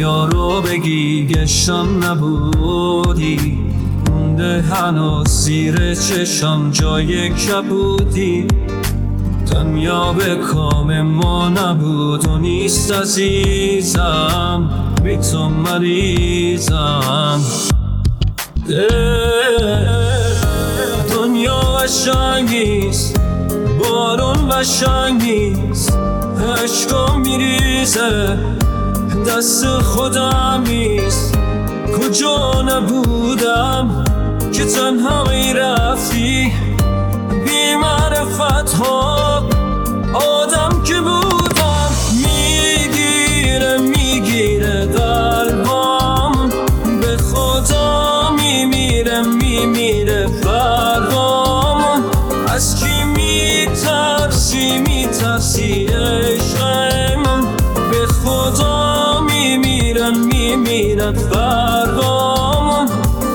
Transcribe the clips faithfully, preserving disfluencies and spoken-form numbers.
دنیا رو بگی گشتم نبودی، مونده هنوز زیر چشم جای کبودی. دنیا به کام ما نبود و نیست عزیزم، بی تو مریضم. دنیا قشنگ نیست، بارون قشنگ نیست، عشقم میریزه دست خودم نیست. کجا نبودم که تنهایی رفتی، بی معرفت ها آدم که بودم. میگیره میگیره قلبم، به خدا میمیره میمیره فرقام. از کی میترسی میترسی عشق من، به خدا میمیرن میمیرن فرقام.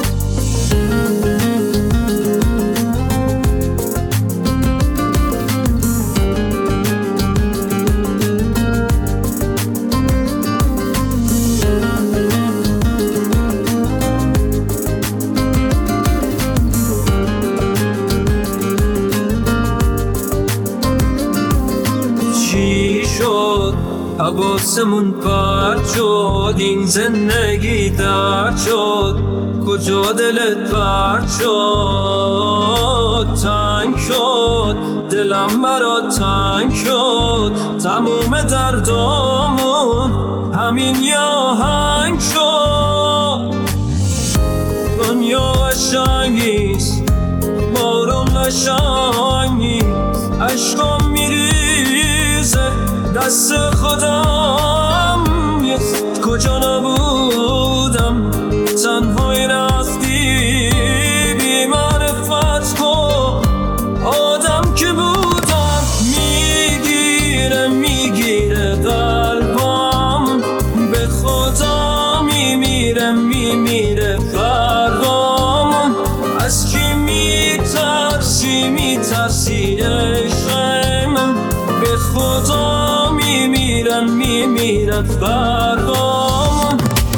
چی شد حواسمون پرت شد، این زندگی درد شد، کجا دلت پرت شد؟ تنگ شد دلم برات تنگ شد، تموم دردامون همین یه آهنگ شد. دنیا قشنگ نیست، بارون قشنگ نیست، عشقم میریزه دست خودم نیست. کجا نبودم تنهایی رفتی، بی معرفت کن آدم که بودم. میگیره میگیره قلبم، به خدا میمیره میمیره فرقام. از کی میترسی میترسی عشق من، به خدا میمیرن میمیرن فرقام.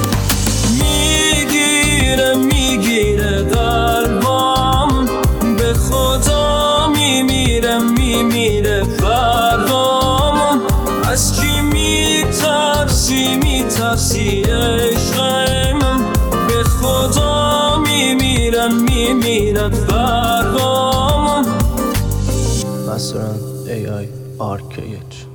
میگیره میگیره قلبم، به خدا میمیره میمیره فرقام. از کی میترسی میترسی عشق من، به خدا میمیرن میمیرن فرقام. مثلا ای آی آر کی اچ